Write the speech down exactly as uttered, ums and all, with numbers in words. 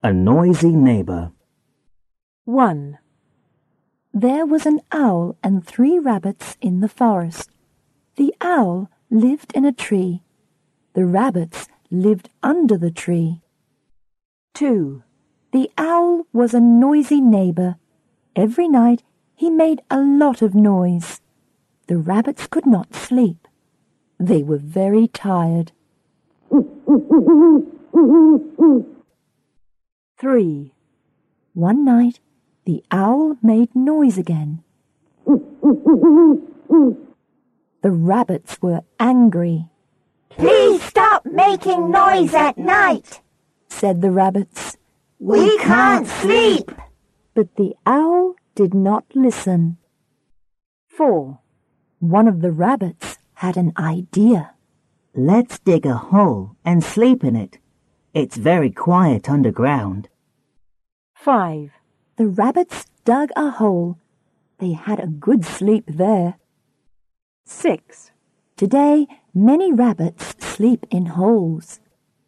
A noisy neighbor. one. There was an owl and three rabbits in the forest. The owl lived in a tree. The rabbits lived under the tree. two. The owl was a noisy neighbor. Every night he made a lot of noise. The rabbits could not sleep. They were very tired. three. One night the owl made noise again. The rabbits were angry. "Please stop making noise at night," said the rabbits. "We can't sleep." But the owl did not listen. four. One of the rabbits had an idea. Let's dig a hole and sleep in it. It's very quiet underground. five. The rabbits dug a hole. They had a good sleep there. six. Today, many rabbits sleep in holes.